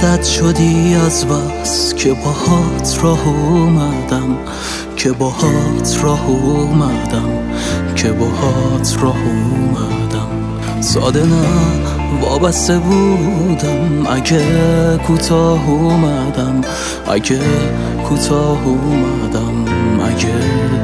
عادت شدی از بس که باهات راه اومدم، که باهات راه اومدم، که باهات راه اومدم. ساده نه وابسته بودم، اگه کوتاه اومدم، اگه کوتاه اومدم، اگه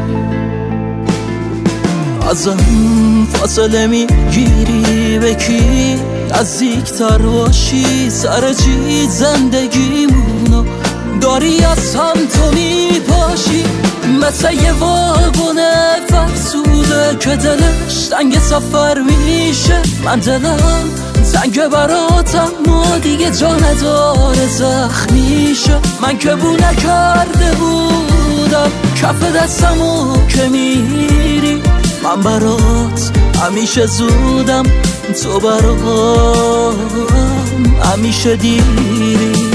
ازم فاصله میگیری به کی نزدیکتر باشی، سر چی زندگیمونو داری از هم تو میپاشی. مثل یه واگن فرسوده که دلش تنگ سفر میشه، من دلم تنگ براتم و دیگه جا نداره زخمیشه. من که بو نکرده بودم کف دستمو که میری، من برات همیشه زودم، تو برام همیشه دیری.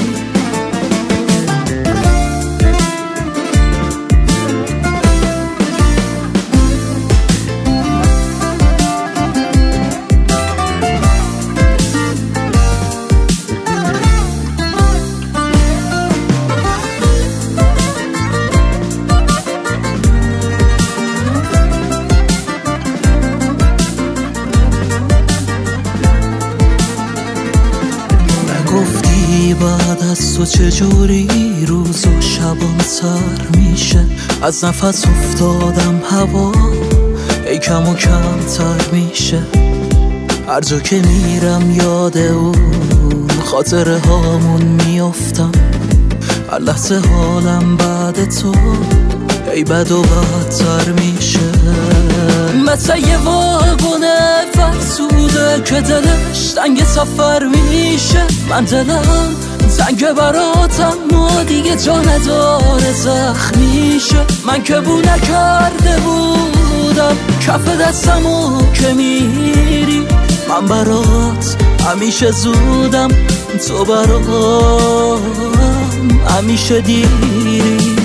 گفتی بعد از تو چجوری روز و شبام سر میشه، از نفس افتادم هوا ای کم و کمتر میشه. هر جا که میرم یاد اون خاطره هامون میافتم، هر لحظه حالم بعد تو ای بد و بدتر میشه. مثل یه واگن فرسوده که دلش تنگ سفر میشه، من دلم تنگ براتم و دیگه جا نداره زخمیشه. من که بو نکرده بودم کف دستمو که میری، من برات همیشه زودم، تو برام همیشه دیری.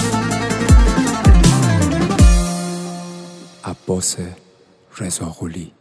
عباس رضاقلی